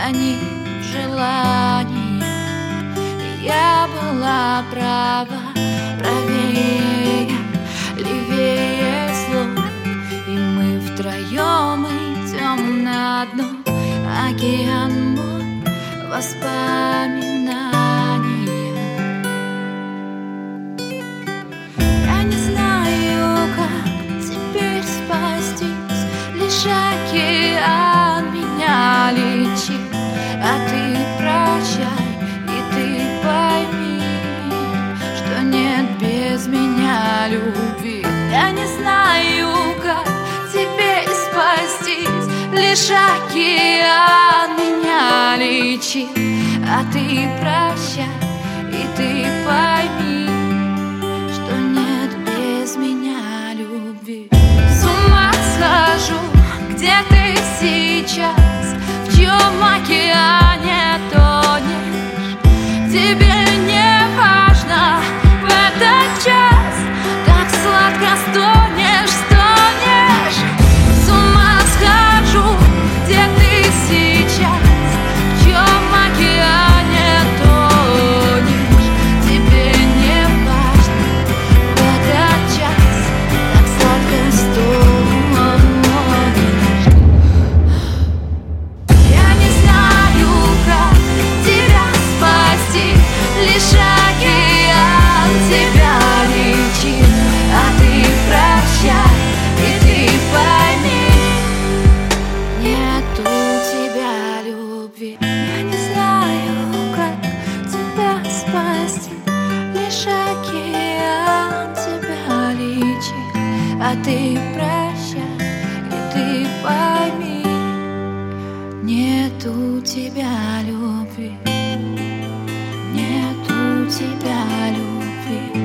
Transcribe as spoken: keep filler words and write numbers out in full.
они в желании. Я была права, правее, левее слов, и мы втроем идем на дно. Океан мой воспоминаний. Я не знаю, как теперь спастись, лишь океан меня лечит. А ты прощай, и ты пойми, что нет без меня любви. Я не знаю, как теперь спастись, лишь океан меня лечит. А ты прощай, и ты пойми, что нет без меня любви. С ума схожу, где ты сейчас, в чьем океане тонешь. Тебе не важно в этот час, как сладко стонешь, стонешь. С ума схожу, где ты сейчас, в чьем океане тонешь. Тебе не важно в этот час, как сладко стонешь. Я не знаю, как тебя спасти, лишь океан тебя лечит. А ты прощай, и ты пойми, нет у тебя любви. Я не знаю, как тебя спасти, лишь океан тебя лечит. А ты прощай, и ты пойми, нет у тебя любви. Нет у тебя любви.